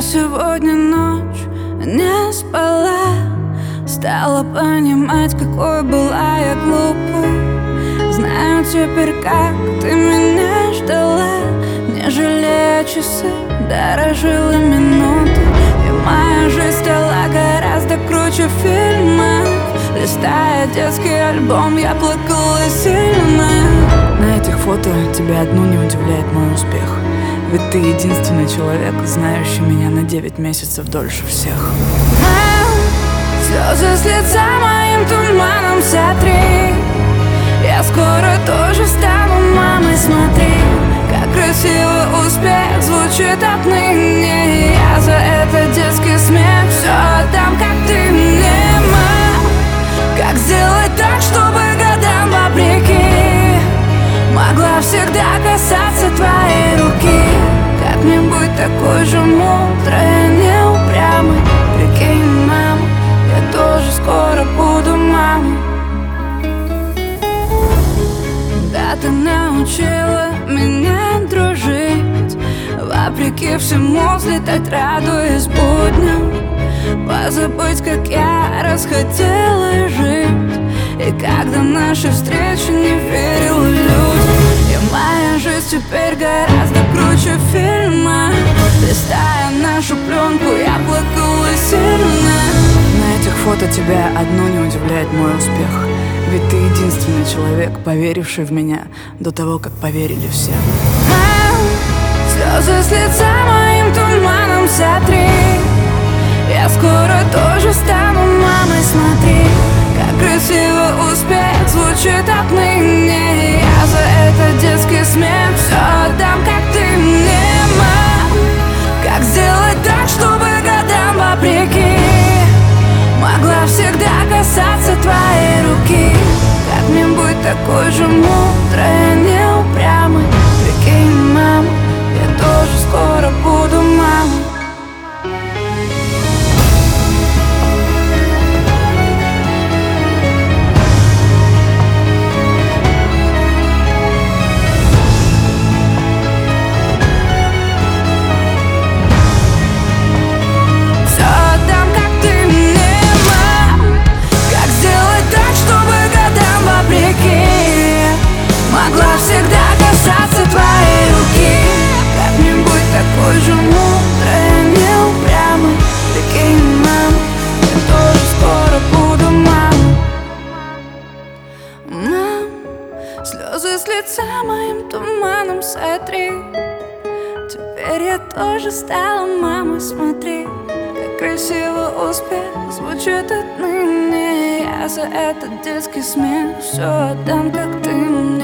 Я сегодня ночь не спала, стала понимать, какой была я глупой. Знаю теперь, как ты меня ждала, не жалея часы, дорожила минуты. И моя жизнь стала гораздо круче фильма. Листая детский альбом, я плакала сильно. На этих фото тебя одну не удивляет мой успех. Ведь ты единственный человек, знающий меня на 9 месяцев дольше всех. Слезы с лица моим туманом сотри. Я скоро тоже стану мамой, смотри, как красиво успех звучит отныне. Я за это детский смех все отдам, как ты мне, мам. Как сделать так, чтобы годам вопреки могла всегда касаться твоей руки? Как мне быть такой же мудрой, не упрямой? Прикинь, мам, я тоже скоро буду мамой. Да, ты научила меня дружить, вопреки всему взлетать, радуясь будням, позабыть, как я расхотела жить, и когда наши встречи не верила людям. И моя жизнь теперь гораздо круче фильма. Листая нашу пленку, я плакала сильно. На этих фото тебя одну не удивляет мой успех. Ведь ты единственный человек, поверивший в меня до того, как поверили все. Слезы с лица моим туманом сотри. Я скоро тоже стану мамой, смотри, как красиво успех звучит отныне. Я за это детский смех все отдам, как ты мне, мам. Как сделать так, чтобы годам вопреки могла всегда касаться твоей руки? Как мне быть такой же мудрой, не упрямой? Прикинь, мам, я тоже скоро буду мамой. Могла всегда касаться твоей руки. Как мне быть такой же мудрой, не упрямой? Прикинь, мам, я тоже скоро буду мамой. Мам, слезы с лица моим туманом сотри. Теперь я тоже стала мамой, смотри, как красиво успех звучит отныне. Я за этот детский смех все отдам, как ты мне.